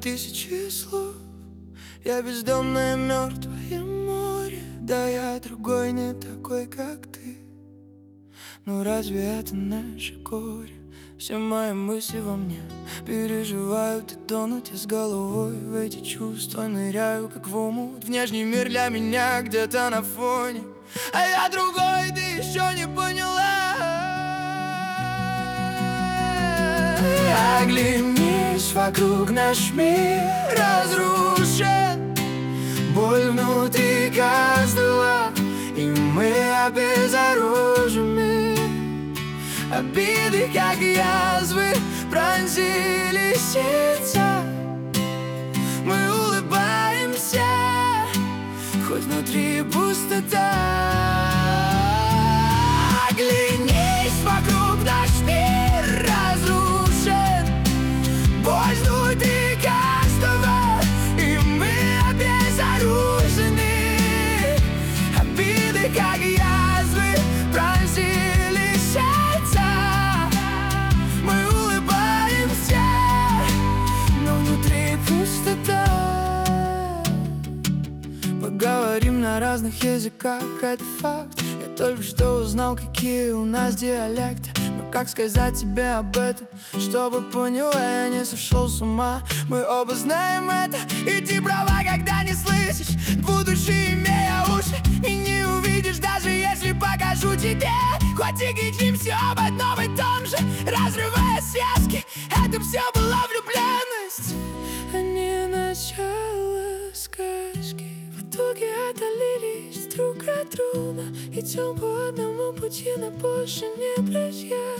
тысячи слов. Я бездомное мертвое море. Да я другой, не такой, как ты. Ну разве это наше горе? Все мои мысли во мне переживают и тонут я с головой в эти чувства. Ныряю, как в омут. Внешний мир для меня где-то на фоне, а я другой, ты еще не поняла. Оглянись вокруг, наш мир разрушен. Боль внутри каждого, и мы обезоружены. Обиды, как язвы, пронзили сердца. Мы улыбаемся, хоть внутри пустота. Оглянись вокруг, наш мир разрушен. Боль внутри каждого, и мы обезоружены. Обиды, как язвы, пронзили сердца. Мы улыбаемся, но внутри пустота. Поговорим на разных языках, это факт. Я только что узнал, какие у нас диалекты. Но как сказать тебе об этом, чтобы поняла, я не сошел с ума. Мы оба знаем это, и ты права, когда не слышишь, будучи имея уши, и не увидишь, даже если покажу тебе. Хоть и кричим все об одном и том же, разрывая связки, это все была влюбленность, а не начало сказки. В итоге отдалились друг от друга, идем по одному пути, но больше не друзья.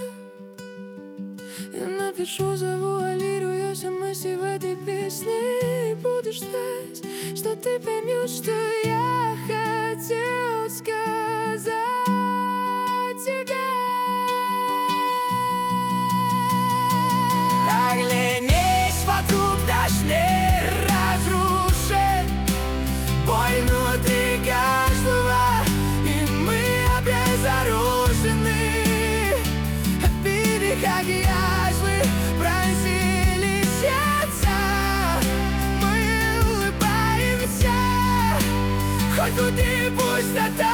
Я напишу, завуалирую все мысли в этой песне, и будешь знать, что ты поймешь, что я хотел сказать тебе. Оглянись вокруг, наш мир разрушен. Боль внутри каждого, и мы обезоружены. Обиды, как язвы, пронзили сердца. Мы улыбаемся, хоть внутри пустота.